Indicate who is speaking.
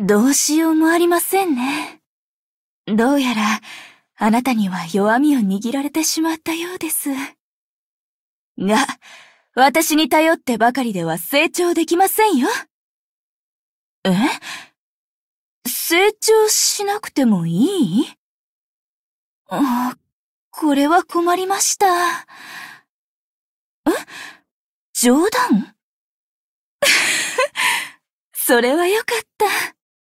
Speaker 1: どうしようもありませんね。どうやら、あなたには弱みを握られてしまったようです。が、私に頼ってばかりでは成長できませんよ。え？成長しなくてもいい？これは困りました。冗談？それはよかった。